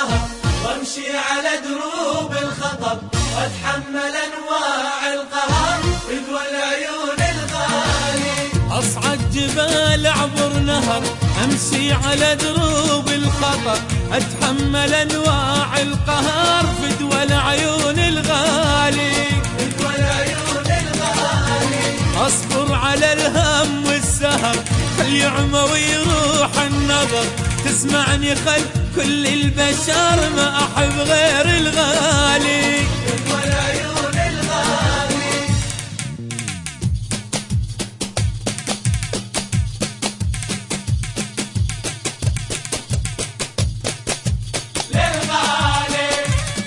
النهر وامشي على دروب الخطر واتحمل انواع القهر فدوى العيون الغالي. اصعد جبال اعبر نهر امشي على دروب الخطر اتحمل انواع القهر فدوى العيون الغالي. فدوى العيون الغالي. اصبر على الهم والسهر خل يعمى ويروح النظر تسمعني خل كل البشر ما احب غير الغالي. فدوى العيون الغالي. للغالي.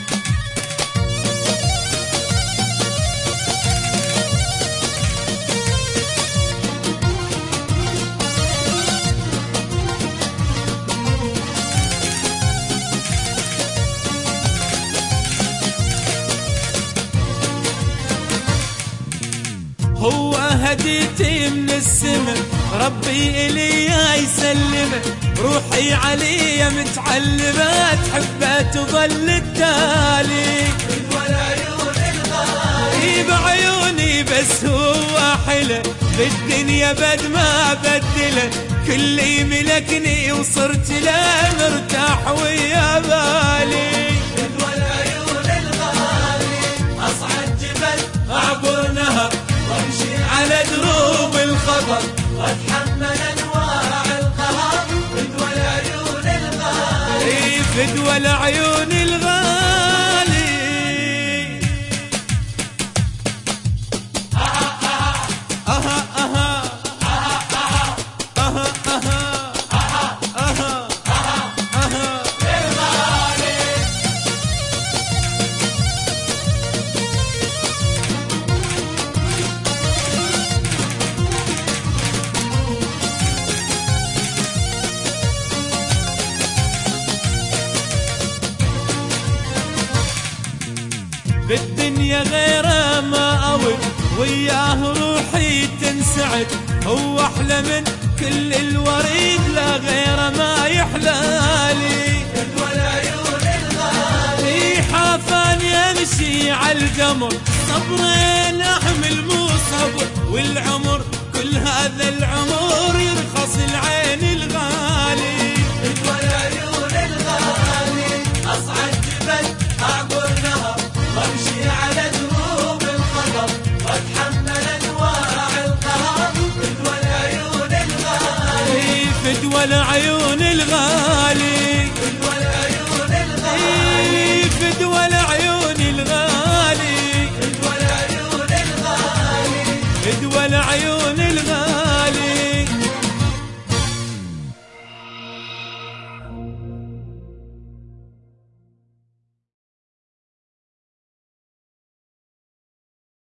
هو هديتي من السما ربي إلي يسلمه روحي علي متعلمة تحبه تظل التالي. فدوى العيون الغالي. بعيوني بس هو حلو بالدنيا بد ما بدله كل ملكني وصرت له مرتاح ويا بالي. فدوى العيون الغالي. اصعد جبل اعبر نهر وامشي على دروب الخطر واتحمل انواع القهر فدوى العيون الغالي. فدوى العيون الغالي. أها أها أها أها أها للغالي. بالدنيا غيره ما أود وياه روحي تنسعد هو أحلى من كل الوريد لا غيره ما يحلالي. فدوى العيون الغالي. حافان يمشي عالجمر صبرين أحمل مو صبر والعمر كل هذا العمر يرخص العين الغالي. فدوى العيون الغالي. اصعد جبل اعبر نهر وامشي على دروب الخطر واتحمل انواع القهر فدوى العيون الغالي. فدوى العيون الغالي. فدوى العيون الغالي. فدوى العيون